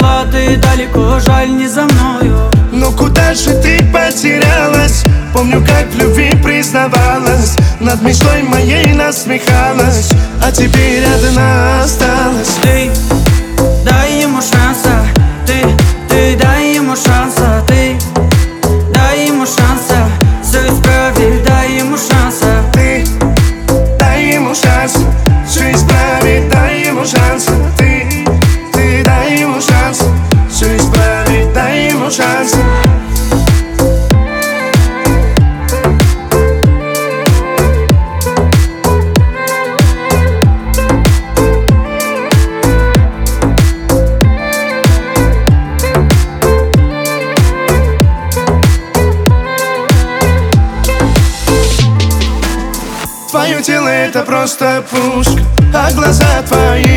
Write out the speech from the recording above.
ушла ты далеко, жаль, не за мною. Но куда же ты потерялась? Помню, как в любви признавалась, над мечтой моей насмехалась, а теперь одна осталась. Ты дай ему шанса, ты дай ему шанса, ты дай ему шанса, все исправить, дай ему шанса. Ты дай ему шанс, все исправить, дай ему шанс. Ты дай ему шанс, все исправить, дай ему шанс. Твое тело это просто пушка, а глаза твои